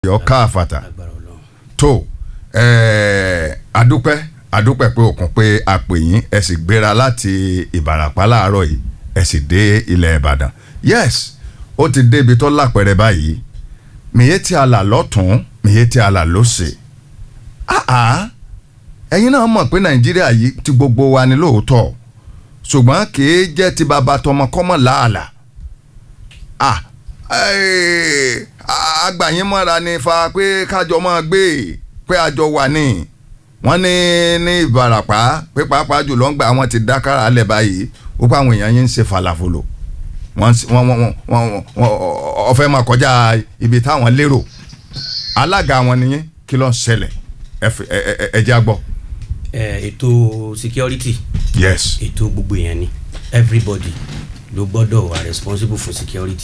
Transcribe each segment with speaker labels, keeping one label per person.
Speaker 1: yọ káfàtà tó adúpẹ́ pé òkun pé a pè yín ẹ sì gbéra láti Ìbàràpá láàárọ̀ yìí ẹ sì dé ilẹ̀ Ìbàdàn yes ó ti débi tó lápẹ̀rẹ̀ báyìí mìíye tí a là lọ́tún mìíye tí a là lósì ẹ̀yin náà mọ̀ pé Nàìjíríà yìí ti gbogbo wa ni lóòótọ́ ṣùgbọ́n kì í jẹ́ ti bàbá tọmọ kọ́mọ làálàá àgbàyìn mọ́ra ni fa pé kájọ máa gbé pé àjọ wà ní wọ́n ní Ìbàràpá pé pàápàá jùlọ ń gbà wọ́n ti dákàrà alẹ́ báyìí ó pa àwọn èèyàn yín ń ṣe falafolo wọ́n ọ̀fẹ́ máa kọjá ibi táwọn lérò alága wọn nìyẹn kí ló ń ṣẹlẹ̀ ẹ jẹ́ àgbọ̀.
Speaker 2: ètò security
Speaker 1: yes
Speaker 2: ètò gbogbo èèyàn ni everybody ló gbọ́dọ̀ wà responsible for security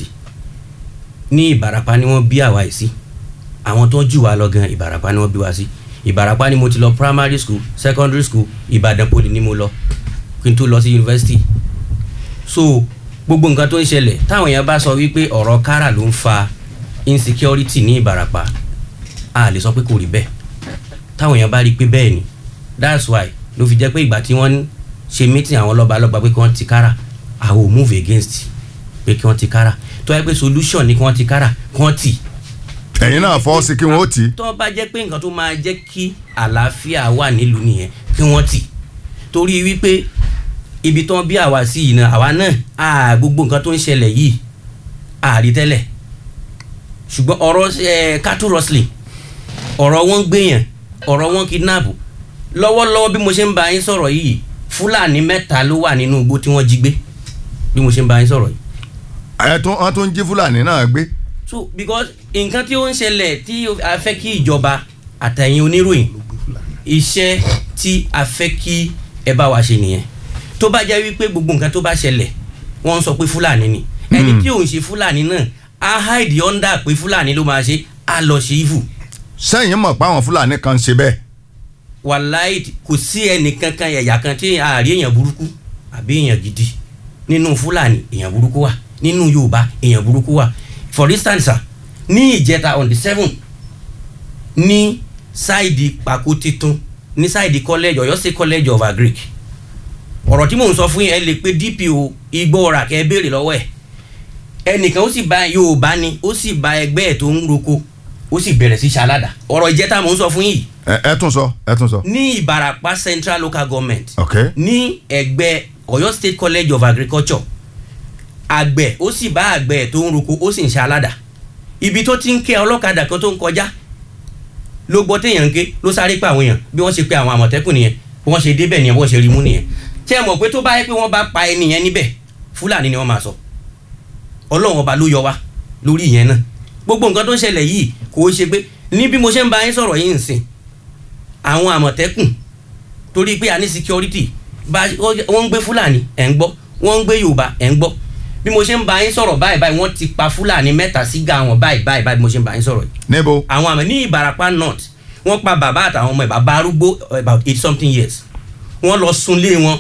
Speaker 2: ní Ìbàràpá ni wọ́n bí àwa yìí sí àwọn tó ń jù wá lọ gan Ìbàràpá ni wọ́n bí wá sí Ìbàràpá ni mo ti lọ primary school secondary school Ìbàdàn poly ni mo lọ kí n tó lọ sí university so gbogbo nǹkan tó ń ṣẹlẹ̀ táwọn èèyàn bá sọ wípé ọ̀rọ̀ kára ló ń fa insecurity ní Ìbàràpá a lè sọ pé kò rí bẹ́ẹ̀ táwọn èèyàn bá rí pé bẹ́ẹ̀ ni that's why ló fi jẹ́ pé ìgbà tí wọ́n ṣe meeting àwọn lọ́balọ́ba pé kí wọ́n ti kára I will move against pé kí wọ́n ti kára tó yẹ pé solution ni kí wọ́n ti kára kí wọ́n tì.
Speaker 1: ẹ̀yin náà fọ́ sí kí wọ́n ó tì.
Speaker 2: tó bá jẹ́ pé nǹkan tó máa jẹ́ kí àlàáfíà wà nílùú nìyẹn kí wọ́n tì torí wípé ibi tó ń bí àwa sí yìí náà àwa náà gbogbo nǹkan tó ń ṣẹlẹ̀ yìí àrí tẹ́lẹ̀ ṣùgbọ́n ọ̀rọ̀ cattle rustling ọ̀rọ̀ wọn gbéyàn ọ̀rọ̀ wọn kidnap lọ́wọ́lọ́wọ́ bí mo ṣe ń bá yín sọ̀rọ̀ yìí Fúlàní 3 ló wà nínú igbó tí wọ́n jí gbé bí mo ṣe ń bá yín sọ̀rọ̀ yìí.
Speaker 1: wọ́n tó ń jí Fúlàní náà gbé.
Speaker 2: so because nǹkan tí ó ń ṣẹlẹ̀ tí a fẹ́ kí ìjọba àtẹ̀yìn oníròyìn iṣẹ́ tí a fẹ́ kí ẹ bá wa ṣe nìyẹn tó bá jẹ́ wípé gbogbo nǹkan tó bá ṣẹlẹ̀ wọ́n ń sọ pé Fúlàní ni ẹni tí òun ṣe Fúlàní náà á hide under pé Fúlàní ló máa ṣe á lọ ṣe evil.
Speaker 1: sẹ́yìn mọ̀ pé àwọn Fúlàní kan ń ṣe bẹ́ẹ̀.
Speaker 2: wàláì kò sí ẹnìkankan ẹ̀yà kan tí àárí èèyàn burúkú àbí èèyàn gidi nínú Fúlàní èèyàn burúkú wà nínú Yorùbá èèyàn burúkú wà for instance ní ìjẹta on the 7th ní sáìdì Pàkó Titun ní sáìdì college Ọ̀yọ́ State College of Agric ọ̀rọ̀ tí mò ń sọ fún yín ẹ lè pe DPO Igbóọrà kẹ́ ẹ béèrè lọ́wọ́ ẹ̀ ẹnìkan ó sì bá Yorùbá ni ó sì bá ẹgbẹ́ ẹ̀ tó ń roko ó sì bẹ̀rẹ̀ sí ṣaládà ọ̀rọ̀ ìjẹta mò ń sọ fún yìí.
Speaker 1: ẹ tún sọ.
Speaker 2: ní Ìbàràpá Central Local Government.
Speaker 1: okay.
Speaker 2: ní ẹgbẹ́ Ọ̀yọ́ State College of Agriculture àgbẹ̀ ó sì bá àgbẹ̀ tó ń roko ó sì ń ṣaládà ibi tó ti ń ké ọlọ́kadà kan tó ń kọjá ló gbọ́ téèyàn ń ké ló sáré pa àwọn èèyàn bí wọ́n ṣe pe àwọn àmọ̀tẹ́kùn nìyẹn bí wọ́n ṣe débẹ̀ nìyẹn bí wọ́n ṣe rí mú nìyẹn ṣé ẹ mọ̀ pé tó bá yẹ pé wọ́n bá pa ẹni yẹn níbẹ̀ Fúlàní ni wọ́n máa sọ Ọlọ́run ọba ló yọ wá lórí ìyẹn náà gbogbo nǹkan tó ń ṣẹlẹ̀ yìí kò ṣe pé ní bí mo ṣe ń bá yín sọ̀rọ̀ yìí ń sìn àwọn àmọ̀tẹ́kùn torí pé a ní security wọ́n ń gbé Fúlàní ẹ̀ ń gbọ́ wọ́n ń gbé Yorùbá ẹ̀ ń gbọ́ bí mo ṣe ń bá yín sọ̀rọ̀ báyìí wọ́n ti pa Fúlàní 3 sígá wọn báyìí bí mo ṣe ń bá yín sọ̀rọ̀ yìí.
Speaker 1: níbo.
Speaker 2: àwọn àmọ̀ ní Ìbàràpá North wọ́n pa bàbá àtàwọn ọmọ ẹ̀ bàbá arúgbó about 80-something years wọ́n lọ sunlé wọn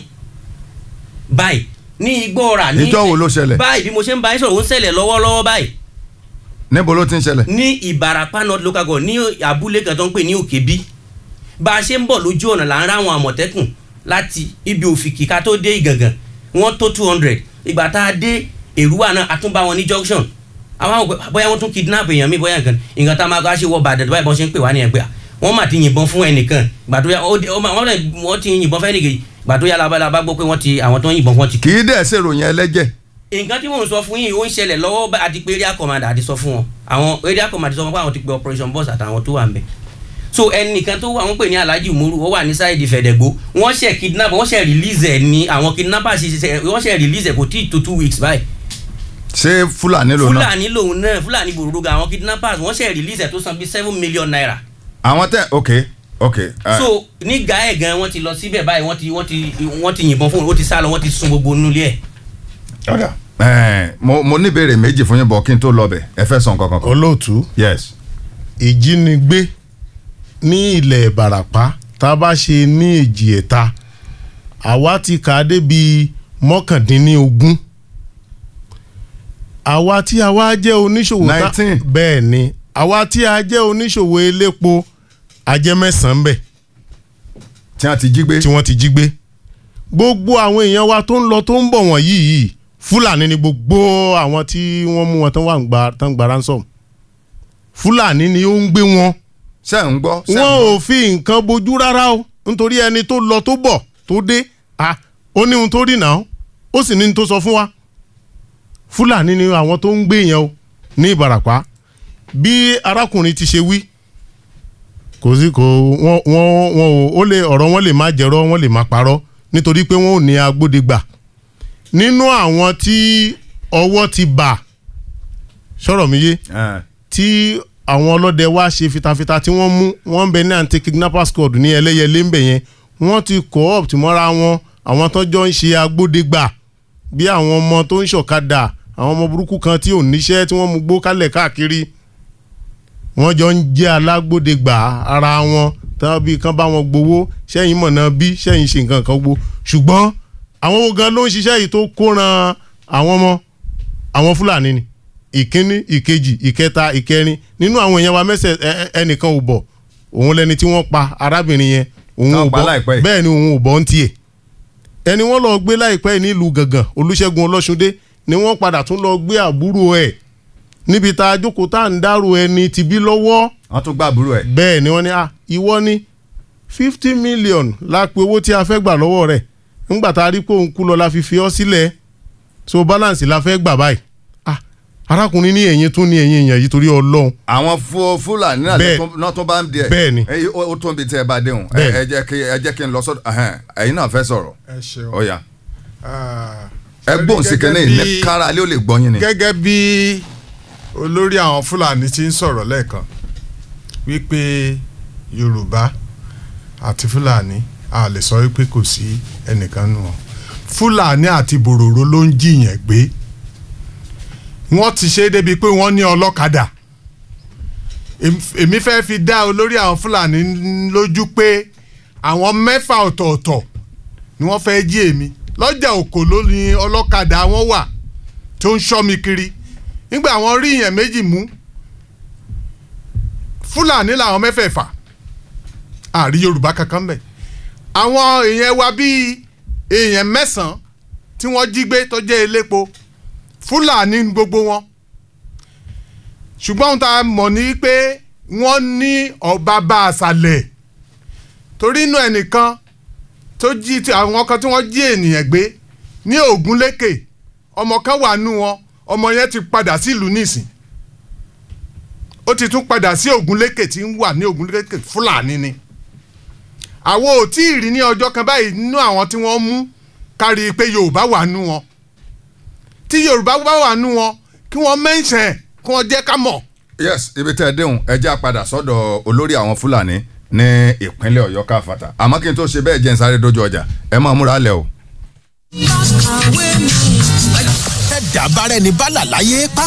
Speaker 2: báyìí ní Igbóọrà ní
Speaker 1: ìjọ wo ló ṣẹlẹ̀.
Speaker 2: báyìí bí mo ṣe ń bá yín sọ̀rọ̀ ó ń ṣẹlẹ̀ lọ́wọ́lọ́wọ́ báyìí.
Speaker 1: níbo ló ti ń ṣẹlẹ̀.
Speaker 2: ní Ìbàràpá North local government ní abúlé kan tó ń pè ní Òkèbí bá a ṣe ń bọ̀ lójú ọ̀nà là ń ráwọn àmọ̀tẹ́kùn láti ibi Òfìkì ká tó dé Ìgàngàn wọ́n tó 200 ìgbà tá a dé Èrúwà náà a tún bá wọn ní junction àwọn bóyá wọ́n tún kidnap èèyàn mi bóyá nǹkan tá a máa gbá ṣe wọ Ìbàdàn báyìí bọ́n ṣe ń pè wá ní ẹgbẹ́ wọ́n mà ti yìnbọn fún ẹnìkan ìgbà tó yá wọ́n ti yìnbọn fún ẹnìkan ìgbà tó yá labalábá gbọ́ pé wọ́n ti àwọn tó ń yìnbọn fún wọn ti.
Speaker 1: kì í dẹ̀ ṣèròyìn ẹlẹ́jẹ̀.
Speaker 2: nǹkan tí mò ń sọ fún yín ó ń ṣẹlẹ̀ lọ́wọ́ àti pé area commander àti sọ fún wọn àwọn area commander sọ fún wọn pé àwọn ti pe operation boss àtàwọn tó wà ń bẹ̀ so ẹnìkan tó wà wọ́n pè ní Alhaji Umaru ó wà ní sáìdì Fẹ̀dẹ̀gbó wọ́n ṣe kidnap wọ́n ṣe release ẹ̀ ní àwọn kidnappers wọ́n ṣe release ẹ̀ kò tí ì tó 2 weeks báyìí.
Speaker 1: ṣé Fúlàní lòun náà.
Speaker 2: Fúlàní lòun náà Fúlàní gbòòrò àwọn kidnappers wọ́n ṣe release ẹ̀ tó san bíi 7 million naira.
Speaker 1: àwọn tẹ ok.
Speaker 2: so ní Gáẹ̀ gan wọ́n ti lọ síbẹ̀ báyìí wọ́n ti yìnbọn fún un ó ti sá lọ wọ́n ti sun gbogbo nulẹ̀ ẹ̀.
Speaker 1: mo ní ìbéèrè méjì fún yín bọ̀ kí n tó lọ bẹ̀ ẹ fẹ́ sọ nǹkan kankan.
Speaker 3: olóòtú.
Speaker 1: yes.
Speaker 3: ìjínigbé ní ilẹ̀ Ìbàràpá tá a bá ṣe ní èjì ẹ̀ta àwa ti kà á débi 19 àwa tí àwa jẹ́ oníṣòwò
Speaker 1: 19
Speaker 3: bẹ́ẹ̀ ni àwa tí a jẹ́ oníṣòwò elépo a jẹ́ 9 bẹ̀
Speaker 1: tí wọ́n ti jí gbé.
Speaker 3: tí wọ́n ti jí gbé gbogbo àwọn èèyàn wa tó ń lọ tó ń bọ̀ wọ̀nyí yìí Fúlàní ni gbogbo àwọn tí wọ́n mú wọn tán gba ransom Fúlàní ni ó ń gbé wọn.
Speaker 1: ṣé ń gbọ́.
Speaker 3: wọn ò fi nǹkan bojú rárá o nítorí ẹni tó lọ tó bọ̀ tó dé ó ní ohun tó rí náà ó sì ní ohun tó sọ fún wa. Fúlàní ni àwọn tó ń gbé yẹn o ní Ìbàràpá bí arákùnrin ti ṣe wí kò wọ́n ó lè ọ̀rọ̀ wọn lè má jẹ̀rọ wọn lè má parọ́ nítorí pé wọn ò ní agbódegbà nínú àwọn tí ọwọ́ ti bà sọ̀rọ̀ mi yé tí àwọn ọlọ́dẹ wá ṣe fitafita tí wọ́n mú wọ́n ń bẹ ní anti-kidnapper squad ní Ẹlẹ́yẹlé ń bẹ yẹn wọ́n ti co-opt mọ́ra wọn àwọn tó jọ ń ṣe agbódegbà bí àwọn ọmọ tó ń ṣọ̀kadà àwọn ọmọ burúkú kan tí ò níṣẹ́ tí wọ́n mú gbó kálẹ̀ káàkiri wọ́n jọ ń jẹ́ alágbódegbà ara wọn tán bí kan bá wọn gbowó sẹ́yìn mọ̀nà bí sẹ́yìn ṣe nǹkan kan gbó ṣùgbọ́n àwọn owó gan ló ń ṣiṣẹ́ yìí tó kóran àwọn ọmọ àwọn Fúlàní ni ìkíní ìkejì ìkẹta ìkẹrin nínú àwọn èèyàn wa mẹ́sẹ̀ ẹnìkan ò bọ̀ òun lẹni tí wọ́n pa arábìnrin yẹn òun ò bọ̀ bẹ́ẹ̀ ni òun ò bọ̀ ń tiẹ̀ ẹni wọ́n lọ gbé láìpẹ́ nílùú Gàngàn Olúṣẹ́gun Ọlọ́ṣundé ni wọ́n padà tún lọ gbé àbúrò ẹ̀ níbi tá a jókòó tá à ń dárò ẹni ti bí lọ́wọ́.
Speaker 1: wọ́n tún gbá àbúrò ẹ̀.
Speaker 3: bẹ́ẹ̀ ni wọ́n ní ìwọ ní 50 million la pe owó tí a fẹ́ gbà lọ́wọ́ rẹ̀ nígbà tá a rí pé òun kú lọ la fi ọ́ sílẹ̀ so balance la fẹ́ gbà báyìí. arákùnrin ní ẹ̀yìn tún ní ẹ̀yìn èèyàn yìí torí Ọlọ́run.
Speaker 1: àwọn Fúlàní náà tó bá ń di ẹ̀.
Speaker 3: bẹ́ẹ̀ ni
Speaker 1: ó tún bí tí ẹ bá déhùn ẹ jẹ́ kí n lọ sọ́dọ̀ ẹ̀yin náà fẹ́ sọ̀rọ̀.
Speaker 4: ẹ ṣeun
Speaker 1: ó yá ẹ gbóhùn sí kẹ́ni ní kára lé ó lè gbọ́ yín ni.
Speaker 4: gẹ́gẹ́ bí olórí àwọn Fúlàní ti ń sọ̀rọ̀ lẹ́ẹ̀kan wípé Yorùbá àti Fúlàní a lè sọ wípé kò sí ẹnìkan nù wọn Fúlàní àti Bòròró ló ń jiyàn gbé wọ́n ti ṣe é débi pé wọ́n ní ọlọ́kadà èmi fẹ́ fi dá olórí àwọn Fúlàní lójú pé àwọn 6 ọ̀tọ̀ọ̀tọ̀ ni wọ́n fẹ́ jí èmi lọ́jà òkò ló ní ọlọ́kadà wọn wà tó ń ṣọ́ mi kiri nígbà wọn rí èèyàn méjì mú Fúlàní làwọn 6 àrí Yorùbá kankan bẹ̀ àwọn èèyàn wa bíi èèyàn 9 tí wọ́n jí gbé tó jẹ́ elépo Fúlàní gbogbo wọn ṣùgbọ́n ohun tá a mọ̀ ní pé wọ́n ní ọba bá àṣàlẹ̀ torí inú ẹnìkan tó jí àwọn kan tí wọ́n jí ènìyàn gbé ní Ògúnlékè ọmọ kan wà nù wọn ọmọ yẹn ti padà sí ìlú nísìn ó ti tún padà sí Ògúnlékè tí ń wà ní Ògúnlékè Fúlàní ni àwọn ò tí ì rí ní ọjọ́ kan báyìí nínú àwọn tí wọ́n mú kárí pé Yorùbá wà nù wọn tí Yorùbá bá wà nù wọn kí wọ́n mẹ́ńṣẹ̀ kí wọ́n jẹ́ ká mọ̀.
Speaker 1: yes ibi tẹ́ ẹ déhùn ẹ já padà sọ́dọ̀ olórí àwọn Fúlàní ní ìpínlẹ̀ Ọ̀yọ́ káfàtà àmọ́ kí n tó ṣe bẹ́ẹ̀ jẹ́ n sáré dójú ọjà ẹ máa múra lẹ̀ o.
Speaker 5: ẹ̀dá bára ẹni bá là láyé